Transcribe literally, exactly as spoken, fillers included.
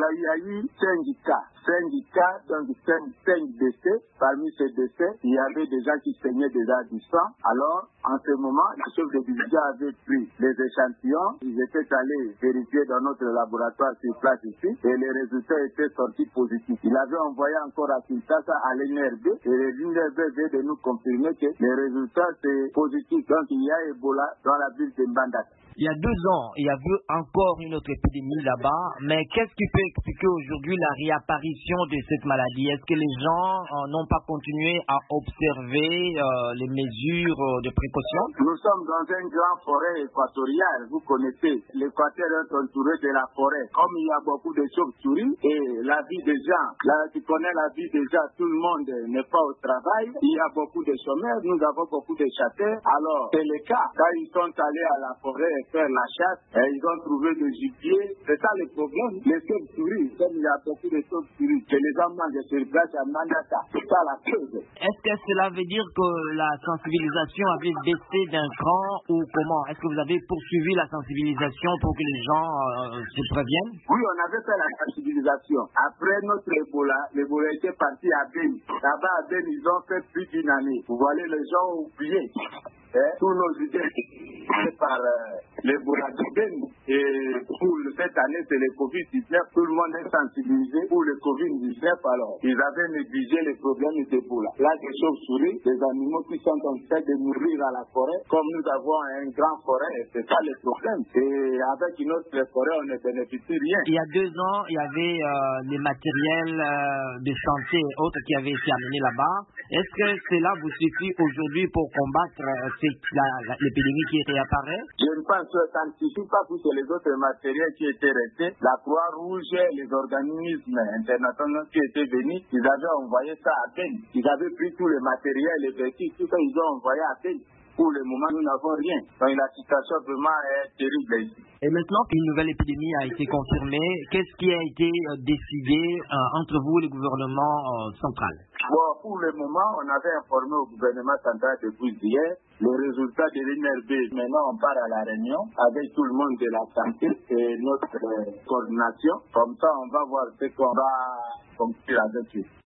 il y a eu cinq cas. cinq cas, donc cinq décès. Parmi ces décès, il y avait des gens qui saignaient déjà du sang. Alors, en ce moment, le chef de division avait pris les échantillons. Ils étaient allés vérifier dans notre laboratoire sur place ici et les résultats étaient sortis positifs. Il avait envoyé encore à Kinshasa à l'N R B et l'N R B vient de nous confirmer que les résultats c'est positif. Donc, il y a Ebola dans la ville de Mbandaka. Il y a deux ans, il y avait encore une autre épidémie là-bas, mais qu'est-ce qui peut expliquer aujourd'hui la réapparition de cette maladie? Est-ce que les gens euh, n'ont pas continué à observer euh, les mesures euh, de précaution? Nous sommes dans un grand forêt équatorial, vous connaissez, l'Équateur est entouré de la forêt. Comme il y a beaucoup de chauves-souris et la vie des gens, là tu connais la vie des gens, tout le monde n'est pas au travail, il y a beaucoup de chômeurs, nous avons beaucoup de chasseurs, alors c'est le cas. Quand ils sont allés à la forêt faire la chasse, et ils ont trouvé du gibier. C'est ça le problème. Les chauves-souris, comme il y a beaucoup de chauves-souris, que les gens mangent sur place à Mandaka. C'est ça la cause. Est-ce que cela veut dire que la sensibilisation avait baissé d'un cran ou comment? Est-ce que vous avez poursuivi la sensibilisation pour que les gens euh, se préviennent? Oui, on avait fait la sensibilisation. Après notre Ebola, l'Ebola était parti à Beni. Là-bas à Beni, ils ont fait plus d'une année. Vous voyez, les gens ont oublié. Eh, tous nos idées par euh, l'Ebola de Beni. Et pour cette année, c'est le covid dix-neuf. Tout le monde est sensibilisé pour le covid dix-neuf. Alors, ils avaient négligé les problèmes d'Ebola. Là, des chauves-souris, des animaux qui sont en train de mourir à la forêt. Comme nous avons un grand forêt, c'est ça le problème. Et avec une autre forêt, on ne bénéficie rien. Il y a deux ans, il y avait euh, les matériels euh, de santé et autres qui avaient été amenés là-bas. Est-ce que cela vous suffit aujourd'hui pour combattre euh, l'épidémie qui réapparaît? Je ne pense que ça ne suffit pas pour que les autres matériels qui étaient restés, la Croix-Rouge, les organismes internationaux qui étaient venus, ils avaient envoyé ça à Beni. Ils avaient pris tous les matériels, les vêtements, tout ça, ils ont envoyé à Beni. Pour le moment, nous n'avons rien. Donc la situation vraiment est terrible ici. Et maintenant qu'une nouvelle épidémie a été confirmée, qu'est-ce qui a été euh, décidé euh, entre vous et le gouvernement euh, central? Bon, pour le moment, on avait informé au gouvernement central depuis hier le résultat de l'N R B. Maintenant, on part à la réunion avec tout le monde de la santé et notre euh, coordination. Comme ça, on va voir ce qu'on va conclure avec eux.